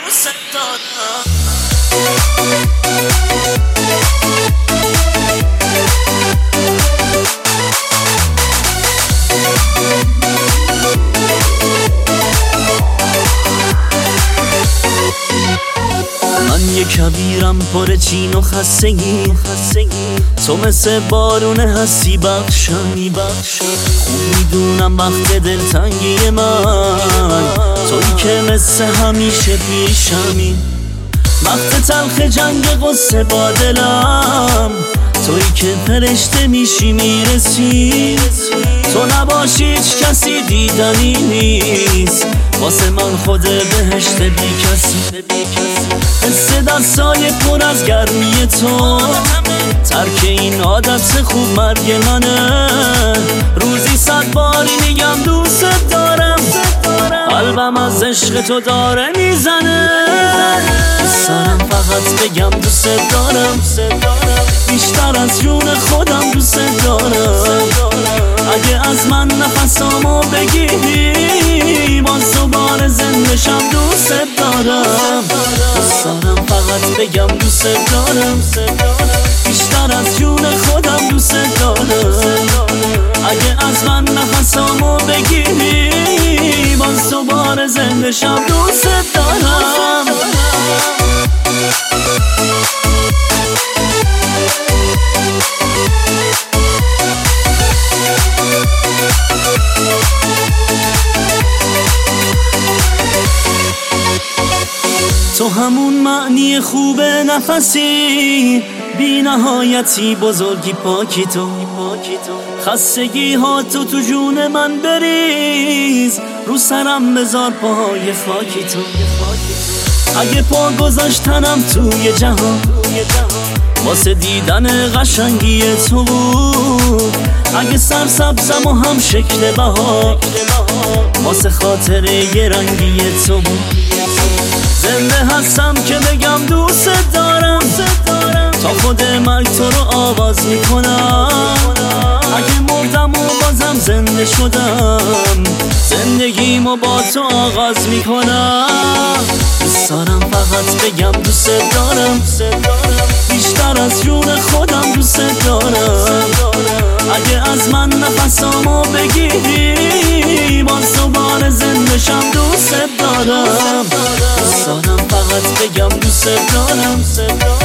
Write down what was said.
دوست دارم. من یه کبیرم پر چین و خستگی، تو مثل بارونه هستی بخشم. خوب میدونم وقت دلتنگی من تویی که مثل همیشه پیشمی. وقت تلخ جنگ قصه با دلم تویی که فرشته میشی میرسی. تو نباشی هیچ کسی دیدنی نیست، واسه من خود بهشت بی کسی. حس دستای پر از گرمی تو، ترک این عادت خوب مرگ منه. روزی 100 باری میگم دوست دارم، قلبم از عشق تو داره میزنه. دوست دارم فقط بگم دوست دارم، بیشتر از جون خودم دوست دارم. اگه از من نفسامو بگیری باز دوباره زندشم دوست دارم. دوست دارم فقط بگم دوست دارم، بیشتر از جون خودم دوست دارم. اگه از من نفسامو بگیری باز دوباره زندشم دوست دارم. تو همون معنی خوب نفسی، بی نهایتی بزرگی پاکی تو. خستگی ها تو جون من بریز، رو سرم بذار پاهای خاکی تو. اگه پا گذاشتنم توی جهان واسه دیدن قشنگی تو بود، اگه سرسبزم و هم شکل بهار واسه خاطر یه رنگی تو بود. زنده هستم که بگم دوست دارم، تا خود مرگ تو رو آواز میکنم. اگه مردم و بازم زنده شدم، زندگیمو با تو آغاز میکنم. دوست دارم فقط بگم دوست دارم، بیشتر از جون خودم دوست دارم. اگه از من نفسامو بگیری باز دوباره زندشم دوست دارم. دوست دارم فقط بگم دوست دارم،